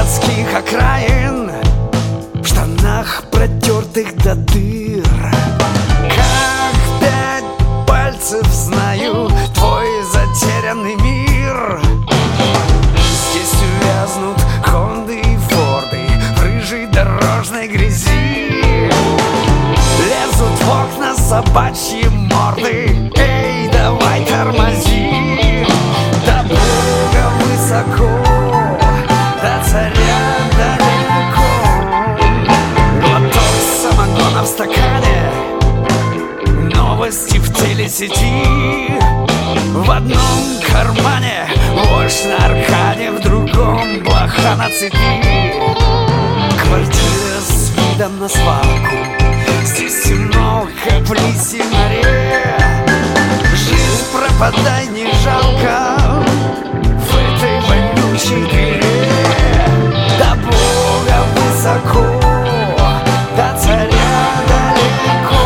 городских окраин, в штанах протертых до дыр. Как 5 пальцев знаю твой затерянный мир. Здесь увязнут Хонды и Форды в рыжей дорожной грязи. Лезут в окна собачьи морды. Эй, давай тормози. До Бога высоко, до царя далеко. Глоток самогона в стакане, новости в телесети. В одном кармане вождь на аркане, в другом блоха на цепи. Квартира с видом на свалку, здесь темно, как в лисьем норе. Жизнь пропадай, не жалко в этой вонючей дыре. До Бога высоко, до царя далеко.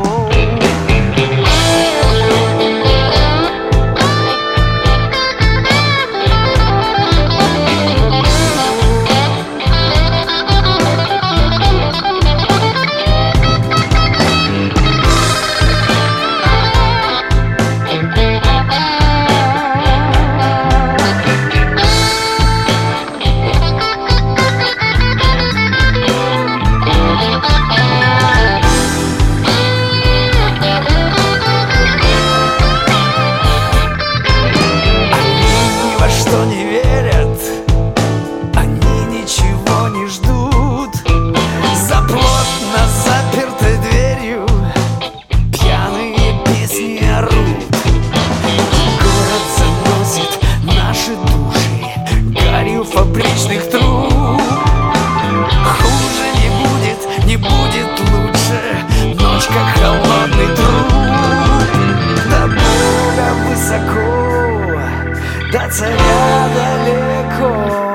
Не верят, они ничего не ждут. За плотно запертой дверью пьяные песни орут. Город заносит наши души гарью фабричных труб. Хуже не будет, не будет лучше. Ночь как холодный труп. До Бога высоко, до царя далеко.